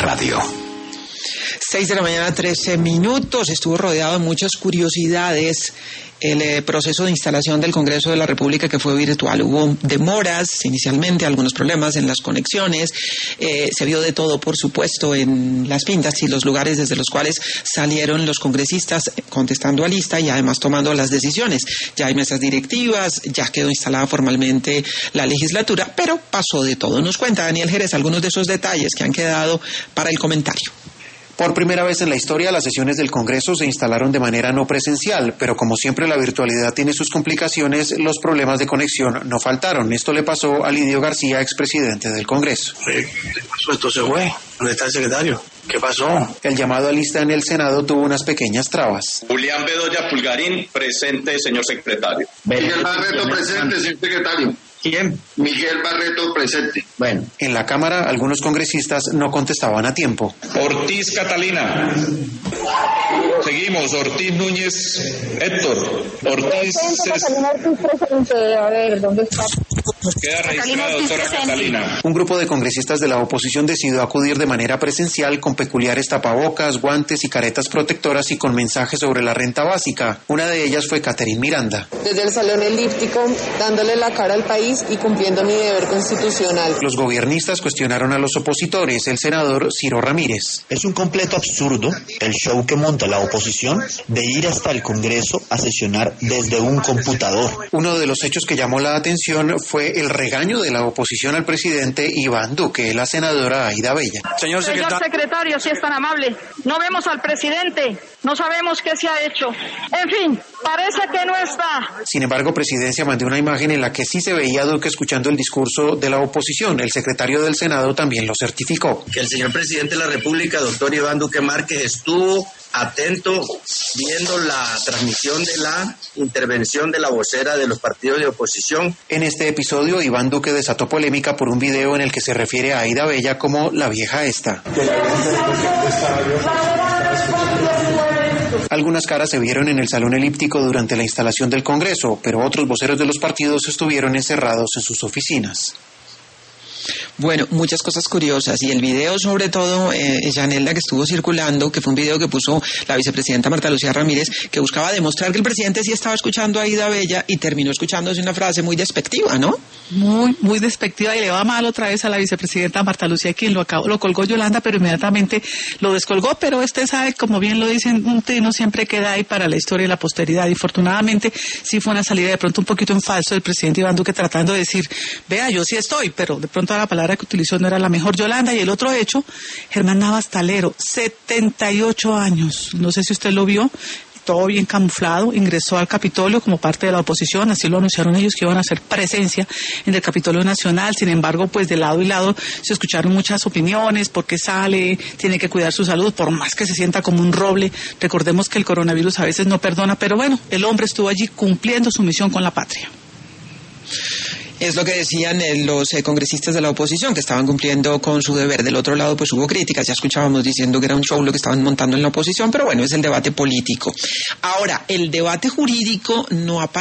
Radio. 6:13 a.m. Estuvo rodeado de muchas curiosidades el proceso de instalación del Congreso de la República, que fue virtual. Hubo demoras inicialmente, algunos problemas en las conexiones, se vio de todo, por supuesto, en las pintas y los lugares desde los cuales salieron los congresistas contestando a lista y además tomando las decisiones. Ya hay mesas directivas, ya quedó instalada formalmente la legislatura, pero pasó de todo. Nos cuenta Daniel Jerez algunos de esos detalles que han quedado para el comentario. Por primera vez en la historia, las sesiones del Congreso se instalaron de manera no presencial, pero como siempre la virtualidad tiene sus complicaciones, los problemas de conexión no faltaron. Esto le pasó a Lidio García, expresidente del Congreso. Esto se fue. ¿Dónde está el secretario? ¿Qué pasó? El llamado a lista en el Senado tuvo unas pequeñas trabas. Julián Bedoya Pulgarín, presente, señor secretario. Miguel Barreto, presente, señor secretario. ¿Quién? Miguel Barreto, presente. Bueno. En la Cámara, algunos congresistas no contestaban a tiempo. Ortiz Catalina. Seguimos. Ortiz Núñez Héctor. Ortiz. A ver, ¿dónde está? Queda registrada, doctora Catalina. Un grupo de congresistas de la oposición decidió acudir de manera presencial con peculiares tapabocas, guantes y caretas protectoras y con mensajes sobre la renta básica. Una de ellas fue Catherine Miranda. Desde el Salón Elíptico, dándole la cara al país y cumpliendo mi deber constitucional. Los gobiernistas cuestionaron a los opositores, el senador Ciro Ramírez. Es un completo absurdo el show que monta la oposición de ir hasta el Congreso a sesionar desde un computador. Uno de los hechos que llamó la atención fue el regaño de la oposición al presidente Iván Duque, la senadora Aida Bella. Señor secretario, si es tan amable, no vemos al presidente, no sabemos qué se ha hecho. En fin, parece que no está. Sin embargo, Presidencia mandó una imagen en la que sí se veía a Duque escuchando el discurso de la oposición. El secretario del Senado también lo certificó. Que el señor presidente de la República, doctor Iván Duque Márquez, estuvo atento viendo la transmisión de la intervención de la vocera de los partidos de oposición. En este episodio, Iván Duque desató polémica por un video en el que se refiere a Aida Bella como la vieja esta. Algunas caras se vieron en el Salón Elíptico durante la instalación del Congreso, pero otros voceros de los partidos estuvieron encerrados en sus oficinas. Bueno, muchas cosas curiosas, y el video sobre todo, Yanelda, que estuvo circulando, que fue un video que puso la vicepresidenta Marta Lucía Ramírez, que buscaba demostrar que el presidente sí estaba escuchando a Aida Bella y terminó escuchándose una frase muy despectiva, ¿no? Muy despectiva, y le va mal otra vez a la vicepresidenta Marta Lucía, quien lo colgó Yolanda, pero inmediatamente lo descolgó. Pero usted sabe, como bien lo dicen, un trino siempre queda ahí para la historia y la posteridad, y afortunadamente sí fue una salida de pronto un poquito en falso del presidente Iván Duque, tratando de decir, vea, yo sí estoy, pero de pronto la palabra que utilizó no era la mejor. Yolanda. Y el otro hecho, Germán Navas Talero, 78 años, no sé si usted lo vio, todo bien camuflado, ingresó al Capitolio como parte de la oposición, así lo anunciaron ellos, que iban a hacer presencia en el Capitolio Nacional. Sin embargo, pues de lado y lado se escucharon muchas opiniones, por qué sale, tiene que cuidar su salud, por más que se sienta como un roble. Recordemos que el coronavirus a veces no perdona, pero bueno, el hombre estuvo allí cumpliendo su misión con la patria. Es lo que decían los congresistas de la oposición, que estaban cumpliendo con su deber. Del otro lado, pues hubo críticas, ya escuchábamos diciendo que era un show lo que estaban montando en la oposición, pero bueno, es el debate político. Ahora, el debate jurídico no aparece.